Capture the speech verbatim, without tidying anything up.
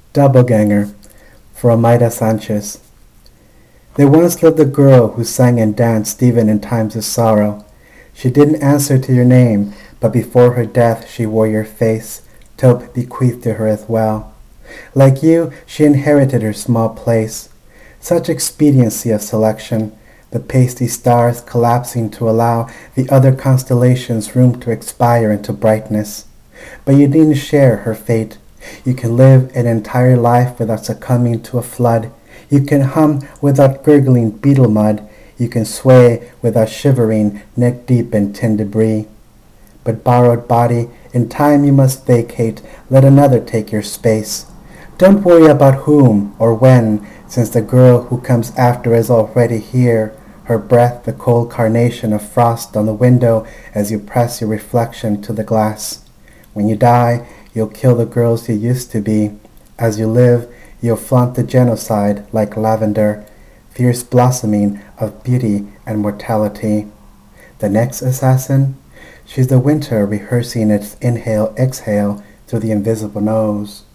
Doppelganger, for Amaida Sanchez. There once lived a girl who sang and danced even in times of sorrow. She didn't answer to your name, but before her death she wore your face, Tope bequeathed to her as well. Like you, she inherited her small place. Such expediency of selection, the pasty stars collapsing to allow the other constellations room to expire into brightness. But you needn't share her fate. You can live an entire life without succumbing to a flood. You can hum without gurgling beetle mud. You can sway without shivering neck deep in tin debris. But borrowed body, in time you must vacate, let another take your space. Don't worry about whom or when, since the girl who comes after is already here, her breath the cold carnation of frost on the window as you press your reflection to the glass. When you die, you'll kill the girls you used to be. As you live, you'll flaunt the genocide like lavender, fierce blossoming of beauty and mortality. The next assassin? She's the winter rehearsing its inhale-exhale through the invisible nose.